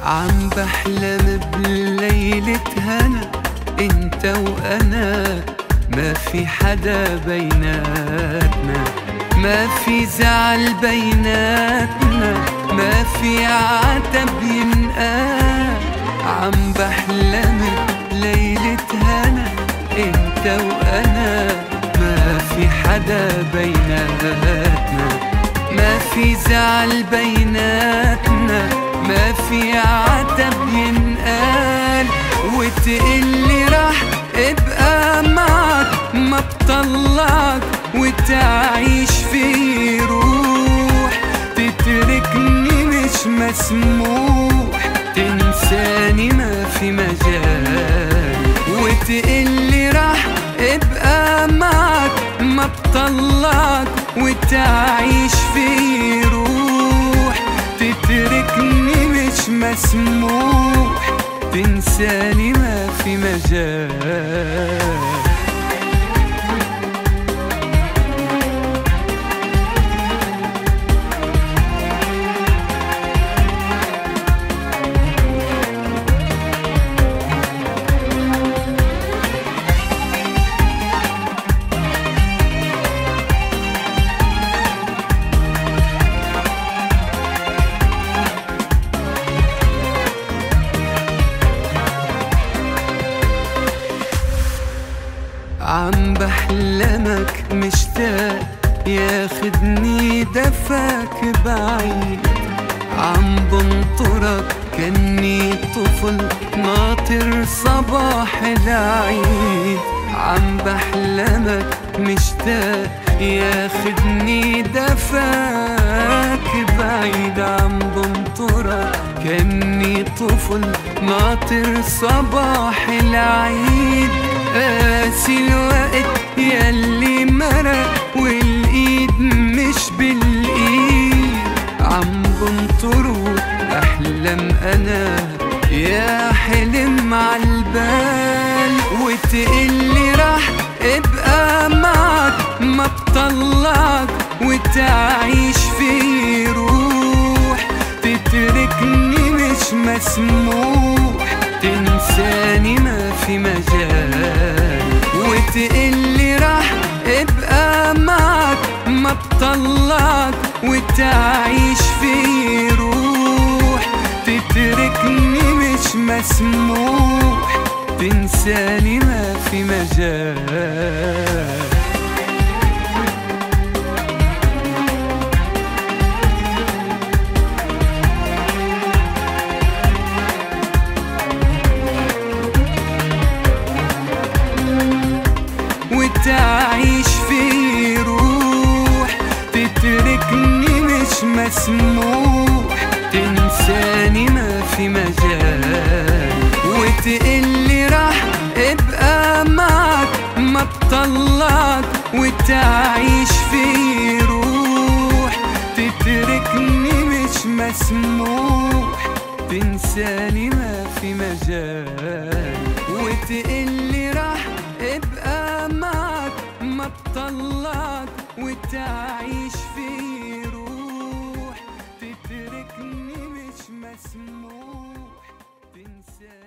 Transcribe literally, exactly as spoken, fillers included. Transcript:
عم بحلم بليلة هنا انت وانا، ما في حدا بيناتنا، ما في زعل بيناتنا، ما في عتب ينقال. عم بحلم بليلة هنا انت وانا، ما في حدا بيناتنا، ما في زعل بيناتنا، ما في عتب ينقال. وتقلي راح ابقى معك ما بطلعك، وتعيش في روح تتركني مش مسموح، تنساني ما في مجال. وتقلي راح ابقى معك ما بطلعك، وتعيش في روح تتركني مش مسموح، تنساني ما في مجال. عم بحلمك مشتاق ياخدني دفاك بعيد، عم بنطرك كني طفل ناطر صباح العيد. عم بحلمك مشتاق ياخدني دفاك بعيد، عم بنطرك كني طفل ناطر صباح العيد. قاسي الوقت ياللي مرق والايد مش بالايد، عم بنطرك احلم انا يا حلم عالبال. وتقلي راح ابقى معك ما بطلعك، وتعيش في روح تتركني مش مسموح، تنساني ما في مجال. وتقلي راح ابقى معك ما بطلعك، وتعيش في روح تتركني مش مسموح، تنساني ما في مجال. وتعيش في روح تتركني مش مسموح، تنساني ما في مجال. وتقلي راح ابقى معك ما بطلعك، وتعيش في روح تتركني مش مسموح، تنساني ما في مجال. وتقلي راح ابقى معك ما بطلعك، وتعيش في روح تتركني مش مسموح، تنساني.